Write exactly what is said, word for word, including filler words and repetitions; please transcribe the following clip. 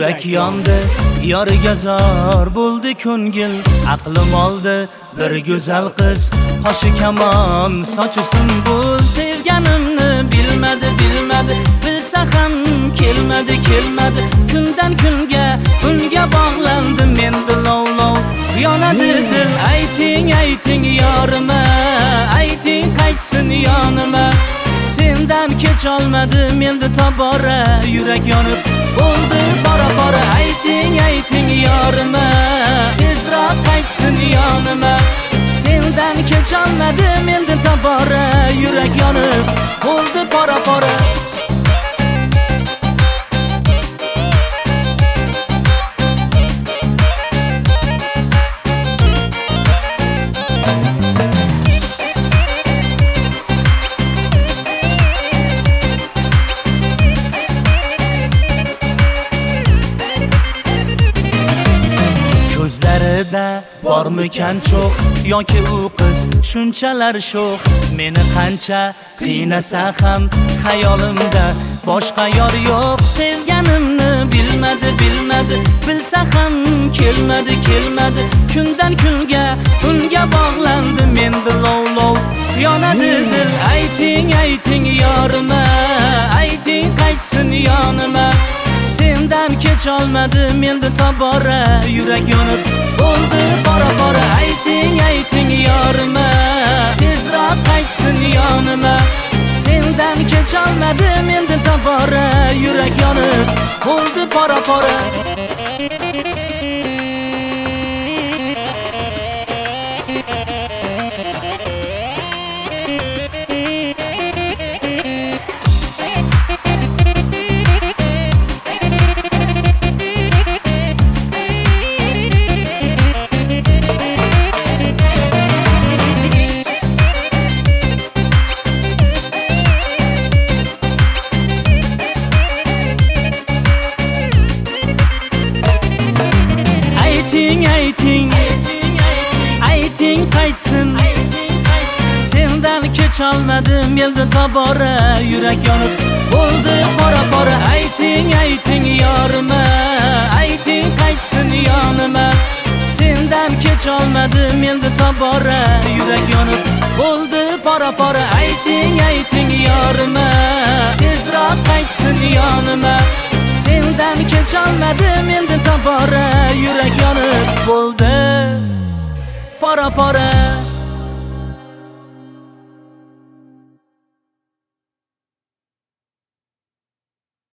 yurak yondi, yoriga zor bo'ldi ko'ngil. Aqlim oldi bir go'zal qiz, qoshi kamon, sochi sunbul. Sevganimni bilmadi, bilmadi, bilsa ham kelmadi, kelmadi. Kundan kunga, unga bog'landim endi lov-lov. Yonadi dil, ayting, ayting yorima, ayting qaytsin yonima. Sendan kech olmadim endi tobora, yurak yonib bo'ldi bora-bora. Ayting, ayting yorima, tezroq qaytsin yonima. Sendan kech olmadim endi tobora, yurak yonib bo'ldi bora-bora. Ko'zlarida bormikan cho'q, yoki u qiz shunchalar sho'x. Meni qancha qiynasa ham xayolimda boshqa yor yo'q. Sevganimni bilmadi, bilmadi, bilsa ham kelmadi, kelmadi. Kundan kunga, unga bog'landim endi lov-lov. Yonadi dil, ayting, ayting yorima, ayting qaytsin yonima. Sendan kech olmadim endi tobora, yurak yonib bo'ldi bora-bora. Ayting, ayting yorima, tezroq qaytsin yonima. Sendan kech olmadim endi tobora, yurak yonib bo'ldi bora-bora. Ayting, ayting, ayting qaytsin. Sendan kech olmadim endi tobora, yurak yonib bo'ldi bora-bora. Ayting, ayting yorima, ayting qaytsin yonima. Sendan kech olmadim endi tobora, yurak yonib bo'ldi bora-bora. Ayting, ayting yorima, tezroq qaytsin yonima. Sendan kech olmadim endi tobora, yurak yonib bo'ldi bora-bora.